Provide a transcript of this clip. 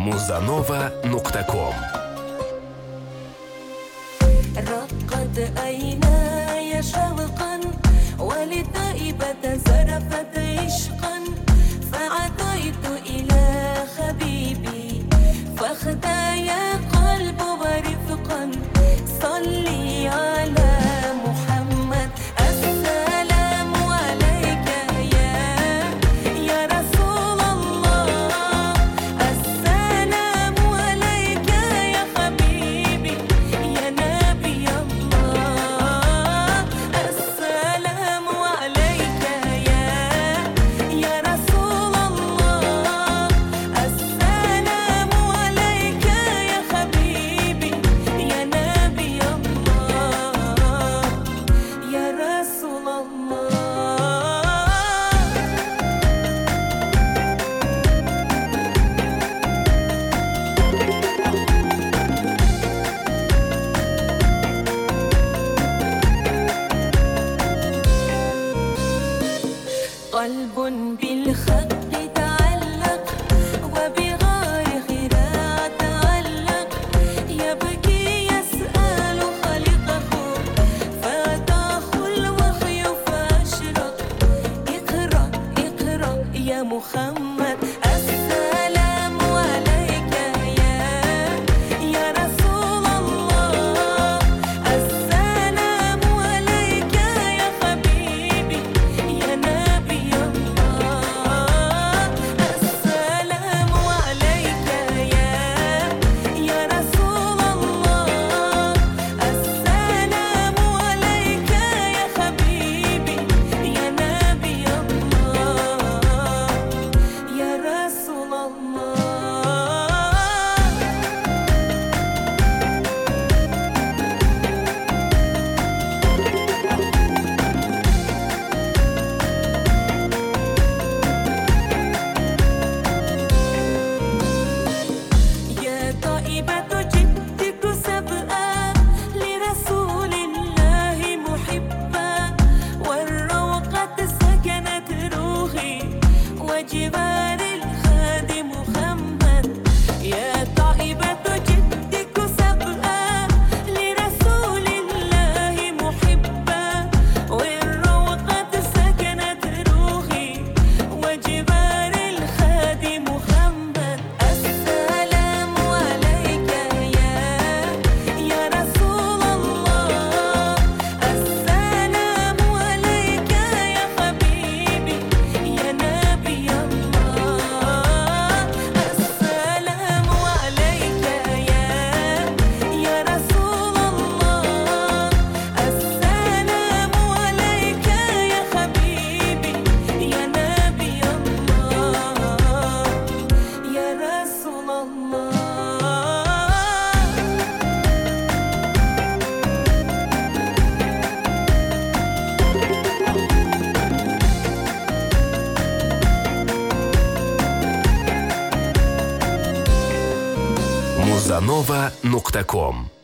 muzanova.com. رقت عيناي شوقا ولطيبة زرفت عشقا فعطيت إلى حبيبي فاختايا قلب ورفقا صلي على محمد. السلام عليك يا رسول الله، السلام عليك يا حبيبي يا نبي الله، السلام عليك يا رسول الله، السلام عليك يا حبيبي يا نبي الله يا رسول الله. قلب بالخط تعلق وبغار خراع تعلق يبكي يسأل خالقه فأتاه الوحي فأشرق. اقرأ اقرأ يا محمد. السلام عليك يا رسول الله، السلام عليك يا حبيبي يا نبي الله، السلام عليك يا رسول الله، السلام عليك يا حبيبي يا نبي الله يا رسول الله. يا طائبة جدك سبقا لرسول الله محبا والروقة سكنت روحي وجبال الخادم محمد. يا طائبة جدك سبقا لرسول الله محبا والروقة سكنت روحي وجبال الخادم محمد. السلام عليك يا رسول الله، السلام عليك يا حبيبي يا نبي الله، السلام عليك يا رسول الله، السلام عليك يا حبيبي يا نبي الله يا رسول الله. muzanova.com.